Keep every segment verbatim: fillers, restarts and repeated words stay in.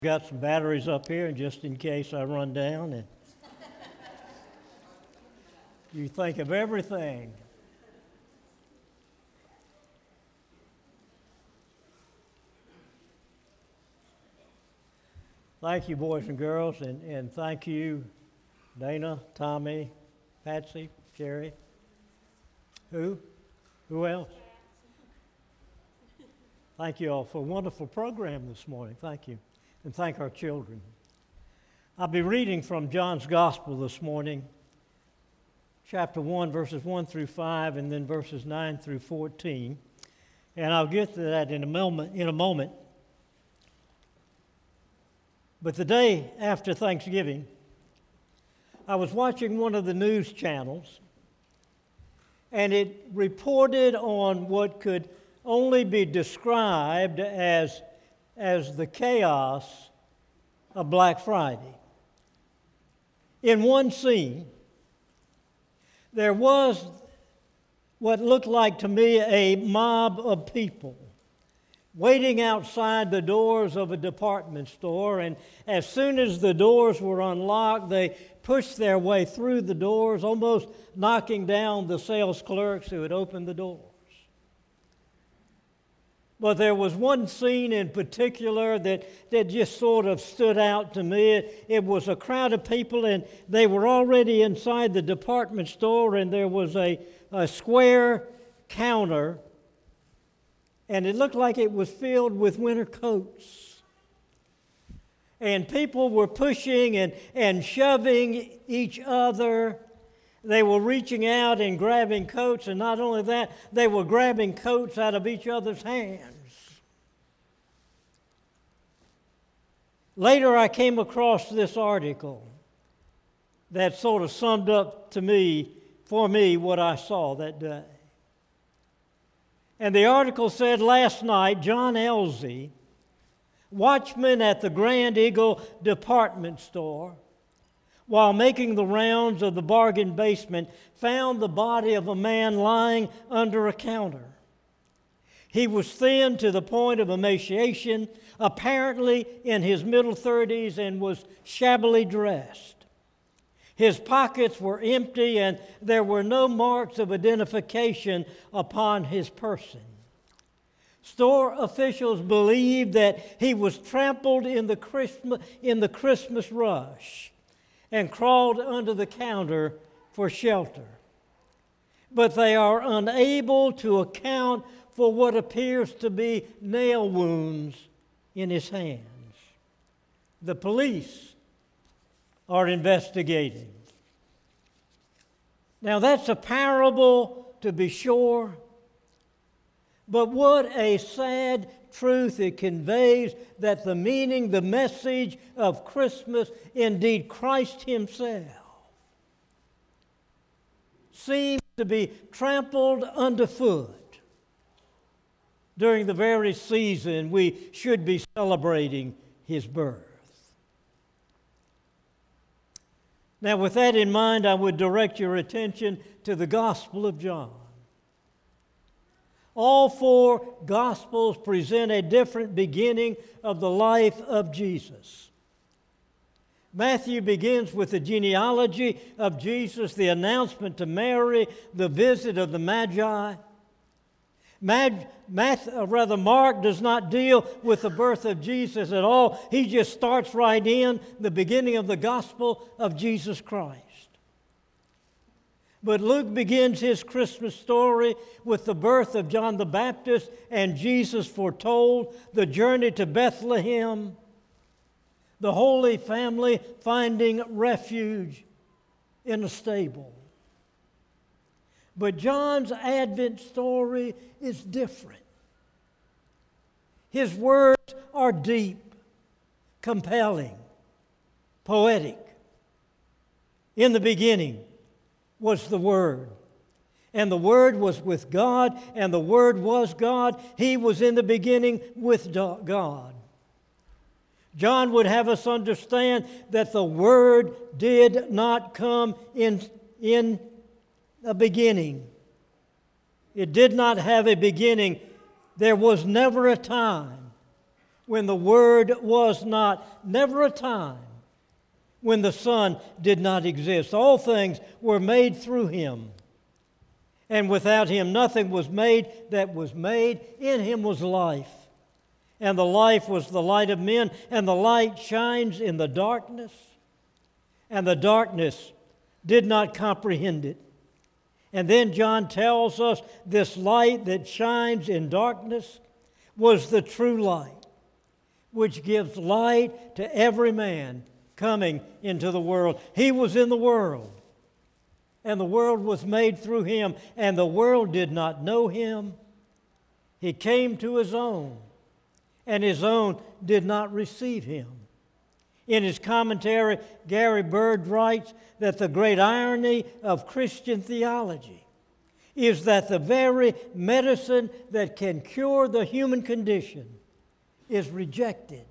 Got some batteries up here, and just in case I run down, and you think of everything. Thank you, boys and girls, and, and thank you, Dana, Tommy, Patsy, Sherry. Who? Who else? Thank you all for a wonderful program this morning. Thank you. And thank our children. I'll be reading from John's Gospel this morning, chapter one, verses one through five, and then verses nine through fourteen. And I'll get to that in a moment. In a moment. But the day after Thanksgiving, I was watching one of the news channels, and it reported on what could only be described as as the chaos of Black Friday. In one scene, there was what looked like to me a mob of people waiting outside the doors of a department store, and as soon as the doors were unlocked, they pushed their way through the doors, almost knocking down the sales clerks who had opened the door. But there was one scene in particular that, that just sort of stood out to me. It, it was a crowd of people, and they were already inside the department store, and there was a, a square counter, and it looked like it was filled with winter coats. And people were pushing and, and shoving each other. They were reaching out and grabbing coats, and not only that, they were grabbing coats out of each other's hands. Later, I came across this article that sort of summed up to me, for me, what I saw that day. And the article said, last night, John Elzey, watchman at the Grand Eagle department store, while making the rounds of the bargain basement, found the body of a man lying under a counter. He was thin to the point of emaciation, apparently in his middle thirties, and was shabbily dressed. His pockets were empty, and there were no marks of identification upon his person. Store officials believed that he was trampled in the Christmas, in the Christmas rush and crawled under the counter for shelter. But they are unable to account for what appears to be nail wounds in his hands. The police are investigating. Now, that's a parable, to be sure, but what a sad truth it conveys, that the meaning, the message of Christmas, indeed Christ himself, seems to be trampled underfoot during the very season we should be celebrating his birth. Now, with that in mind, I would direct your attention to the Gospel of John. All four Gospels present a different beginning of the life of Jesus. Matthew begins with the genealogy of Jesus, the announcement to Mary, the visit of the Magi. Mad, Math, uh, rather, Mark does not deal with the birth of Jesus at all. He just starts right in the beginning of the gospel of Jesus Christ. But Luke begins his Christmas story with the birth of John the Baptist and Jesus foretold, the journey to Bethlehem, the Holy Family finding refuge in a stable. But John's Advent story is different. His words are deep, compelling, poetic. In the beginning was the Word, and the Word was with God, and the Word was God. He was in the beginning with God. John would have us understand that the Word did not come in, in a beginning. It did not have a beginning. There was never a time when the Word was not, never a time when the Son did not exist. All things were made through Him, and without Him nothing was made that was made. In Him was life, and the life was the light of men, and the light shines in the darkness, and the darkness did not comprehend it. And then John tells us this light that shines in darkness was the true light, which gives light to every man coming into the world. He was in the world, and the world was made through Him, and the world did not know Him. He came to His own, and His own did not receive Him. In his commentary, Gary Bird writes that the great irony of Christian theology is that the very medicine that can cure the human condition is rejected.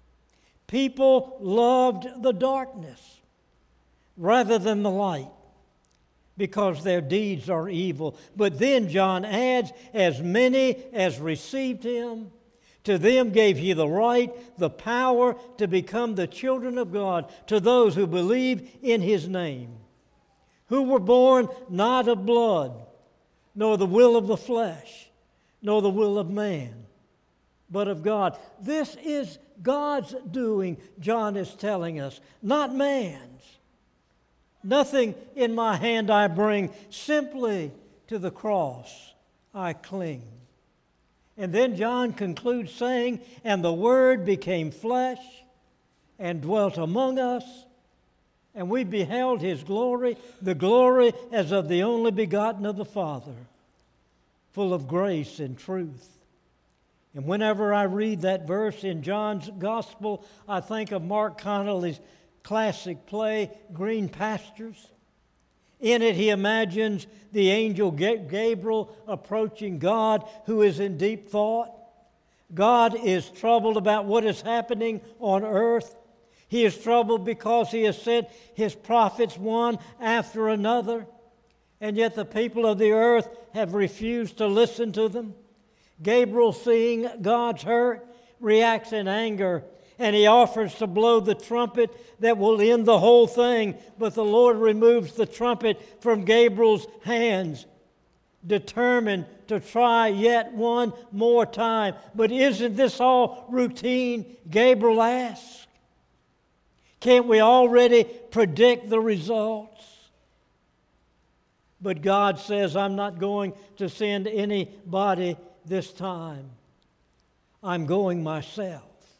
People loved the darkness rather than the light because their deeds are evil. But then John adds, as many as received Him, to them gave He the right, the power to become the children of God, to those who believe in His name, who were born not of blood, nor the will of the flesh, nor the will of man, but of God. This is God's doing, John is telling us, not man's. Nothing in my hand I bring, simply to the cross I cling. And then John concludes saying, and the Word became flesh and dwelt among us, and we beheld His glory, the glory as of the only begotten of the Father, full of grace and truth. And whenever I read that verse in John's Gospel, I think of Mark Connolly's classic play, Green Pastures. In it, he imagines the angel Gabriel approaching God, who is in deep thought. God is troubled about what is happening on earth. He is troubled because He has sent His prophets one after another, and yet the people of the earth have refused to listen to them. Gabriel, seeing God's hurt, reacts in anger, and he offers to blow the trumpet that will end the whole thing. But the Lord removes the trumpet from Gabriel's hands, determined to try yet one more time. But isn't this all routine? Gabriel asks. Can't we already predict the results? But God says, I'm not going to send anybody this time. I'm going myself.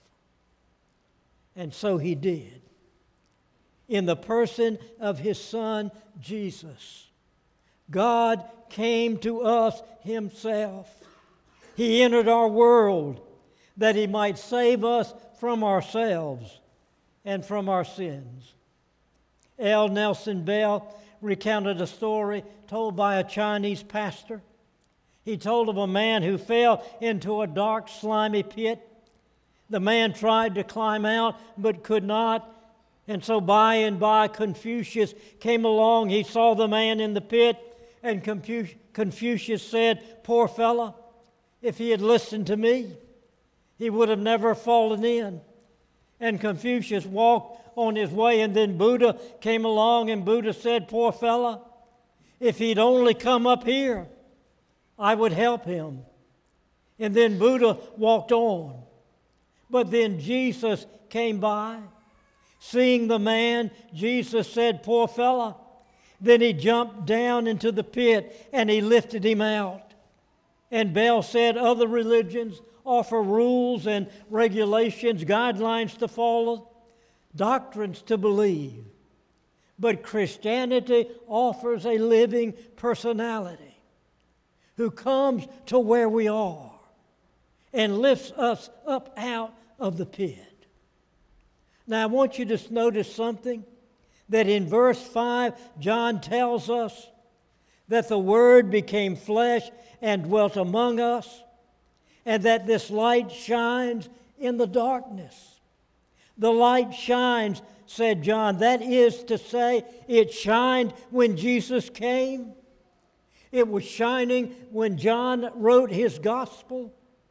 And so He did. In the person of His Son, Jesus, God came to us Himself. He entered our world that He might save us from ourselves and from our sins. L. Nelson Bell recounted a story told by a Chinese pastor. He told of a man who fell into a dark, slimy pit. The man tried to climb out but could not. And so by and by Confucius came along. He saw the man in the pit, and Confucius said, "Poor fellow, if he had listened to me, he would have never fallen in." And Confucius walked on his way, and then Buddha came along, and Buddha said, "Poor fellow, if he'd only come up here, I would help him." And then Buddha walked on. But then Jesus came by. Seeing the man, Jesus said, "Poor fellow." Then He jumped down into the pit and He lifted him out. And Bell said other religions offer rules and regulations, guidelines to follow, doctrines to believe. But Christianity offers a living personality who comes to where we are and lifts us up out of the pit. Now, I want you to notice something, that in verse five, John tells us that the Word became flesh and dwelt among us, and that this light shines in the darkness. The light shines, said John. That is to say, it shined when Jesus came. It was shining when John wrote his gospel.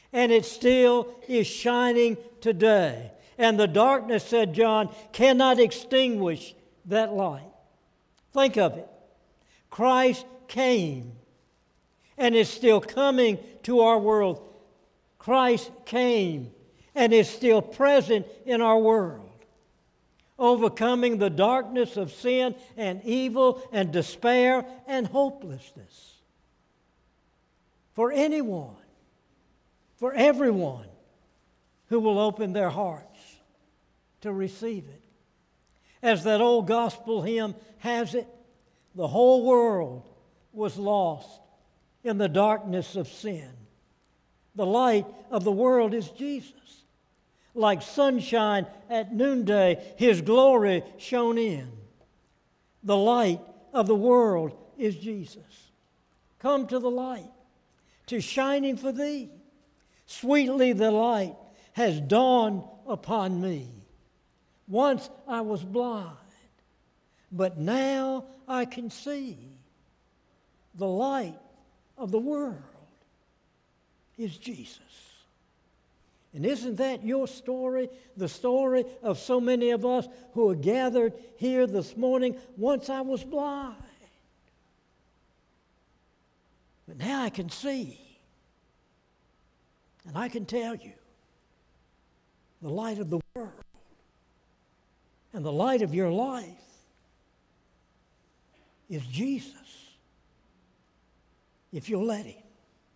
And it still is shining today. And the darkness, said John, cannot extinguish that light. Think of it. Christ came and is still coming to our world. Christ came and is still present in our world, overcoming the darkness of sin and evil and despair and hopelessness. For anyone, for everyone who will open their hearts to receive it. As that old gospel hymn has it, the whole world was lost in the darkness of sin. The light of the world is Jesus. Like sunshine at noonday, His glory shone in. The light of the world is Jesus. Come to the light, to shining for thee. Sweetly the light has dawned upon me. Once I was blind, but now I can see. The light of the world is Jesus. And isn't that your story? The story of so many of us who are gathered here this morning. Once I was blind, but now I can see. And I can tell you, the light of the world and the light of your life is Jesus, if you'll let Him.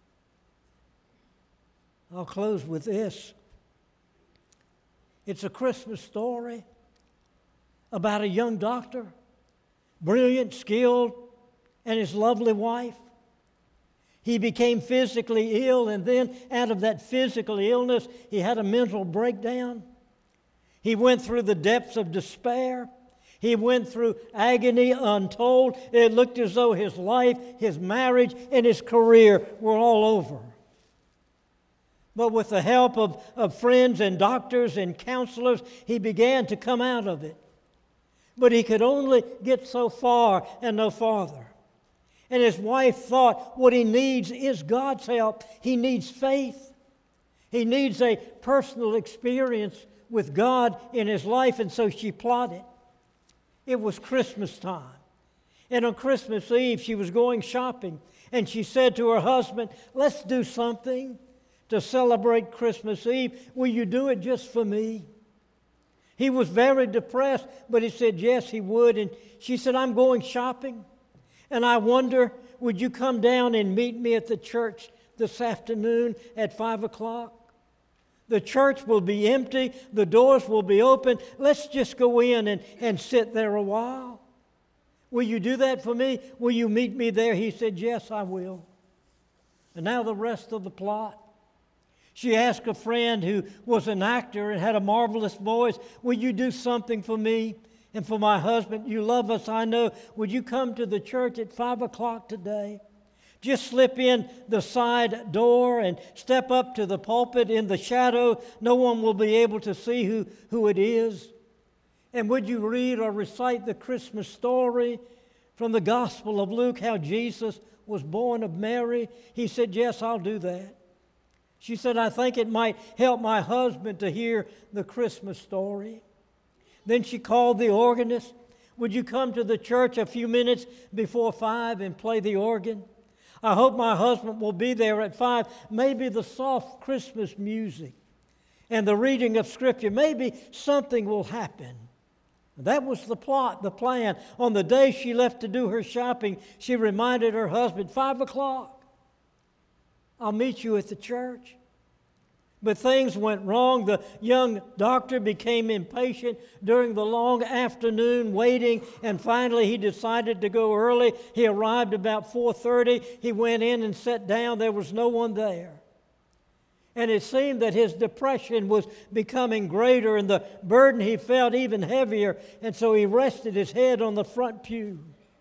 I'll close with this. It's a Christmas story about a young doctor, brilliant, skilled, and his lovely wife. He became physically ill, and then out of that physical illness, he had a mental breakdown. He went through the depths of despair. He went through agony untold. It looked as though his life, his marriage, and his career were all over. But with the help of, of friends and doctors and counselors, he began to come out of it. But he could only get so far and no farther. And his wife thought what he needs is God's help. He needs faith. He needs a personal experience with God in his life, and so she plotted. It was Christmas time. And on Christmas Eve, she was going shopping, and she said to her husband, "Let's do something to celebrate Christmas Eve. Will you do it just for me?" He was very depressed, but he said yes, he would. And she said, "I'm going shopping, and I wonder, would you come down and meet me at the church this afternoon at five o'clock? The church will be empty. The doors will be open. Let's just go in and, and sit there a while. Will you do that for me? Will you meet me there?" He said, "Yes, I will." And now the rest of the plot. She asked a friend who was an actor and had a marvelous voice, "Will you do something for me and for my husband? You love us, I know. Would you come to the church at five o'clock today? Just slip in the side door and step up to the pulpit in the shadow. No one will be able to see who, who it is. And would you read or recite the Christmas story from the Gospel of Luke, how Jesus was born of Mary?" He said, "Yes, I'll do that." She said, "I think it might help my husband to hear the Christmas story." Then she called the organist. "Would you come to the church a few minutes before five and play the organ? I hope my husband will be there at five. Maybe the soft Christmas music and the reading of Scripture, maybe something will happen." That was the plot, the plan. On the day she left to do her shopping, she reminded her husband, five o'clock. I'll meet you at the church." But things went wrong. The young doctor became impatient during the long afternoon waiting, and finally he decided to go early. He arrived about four thirty. He went in and sat down. There was no one there. And it seemed that his depression was becoming greater and the burden he felt even heavier, and so he rested his head on the front pew.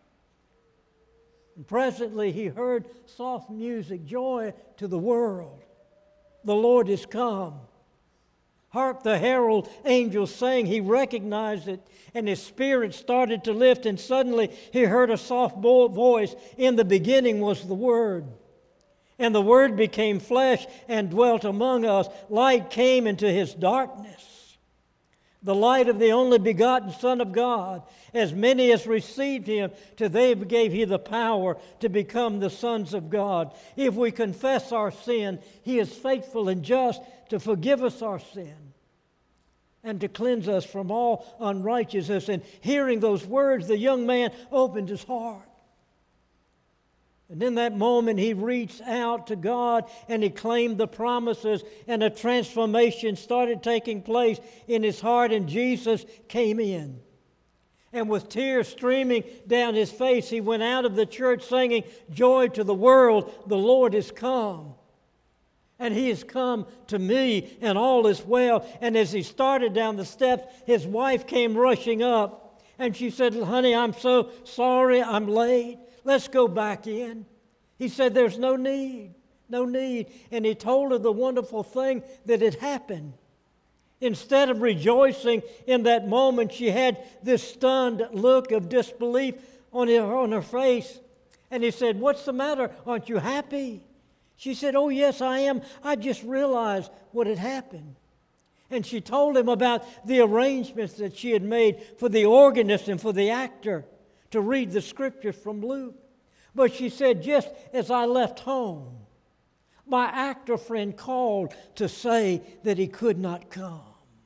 And presently he heard soft music, "Joy to the world. The Lord is come. Hark, the herald angels sang." He recognized it, and his spirit started to lift, and suddenly he heard a soft voice. "In the beginning was the Word, And the Word became flesh and dwelt among us. Light came into his darkness. The light of the only begotten Son of God. As many as received him, to them gave he the power to become the sons of God. If we confess our sin, he is faithful and just to forgive us our sin and to cleanse us from all unrighteousness. And hearing those words, the young man opened his heart. And in that moment, he reached out to God and he claimed the promises, and a transformation started taking place in his heart, and Jesus came in. And with tears streaming down his face, he went out of the church singing, "Joy to the world, the Lord is come. And he has come to me, and all is well." And as he started down the steps, his wife came rushing up, and she said, "Honey, I'm so sorry I'm late. Let's go back in." He said, "There's no need, no need." And he told her the wonderful thing that had happened. Instead of rejoicing in that moment, she had this stunned look of disbelief on her, on her face. And he said, "What's the matter? Aren't you happy?" She said, "Oh, yes, I am. I just realized what had happened." And she told him about the arrangements that she had made for the organist and for the actor to read the scriptures from Luke. But she said, "Just as I left home, my actor friend called to say that he could not come."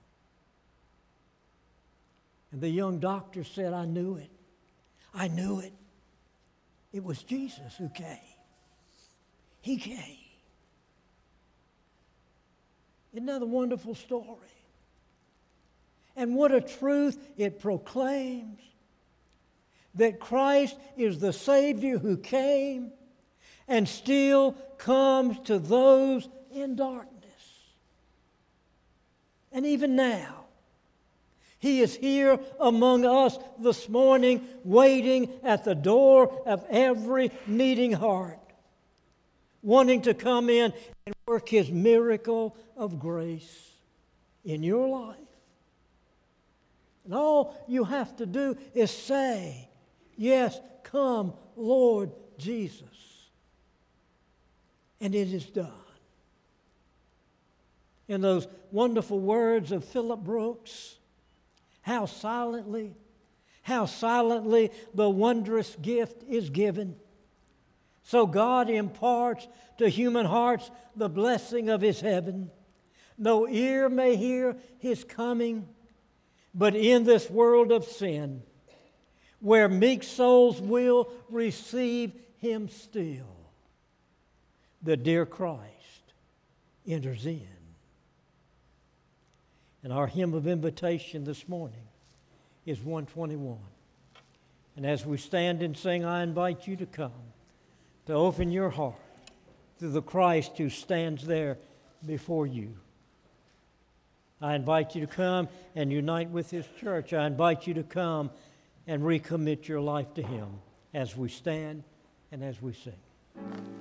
And the young doctor said, "I knew it. I knew it. It was Jesus who came. He came." Isn't that a wonderful story? And what a truth it proclaims. That Christ is the Savior who came and still comes to those in darkness. And even now, he is here among us this morning, waiting at the door of every needing heart, wanting to come in and work his miracle of grace in your life. And all you have to do is say, "Yes, come, Lord Jesus." And it is done. In those wonderful words of Philip Brooks, how silently, how silently the wondrous gift is given. So God imparts to human hearts the blessing of his heaven. No ear may hear his coming, but in this world of sin, where meek souls will receive him still, the dear Christ enters in. And our hymn of invitation this morning is one twenty-one. And as we stand and sing, I invite you to come, to open your heart to the Christ who stands there before you. I invite you to come and unite with his church. I invite you to come and recommit your life to him as we stand and as we sing.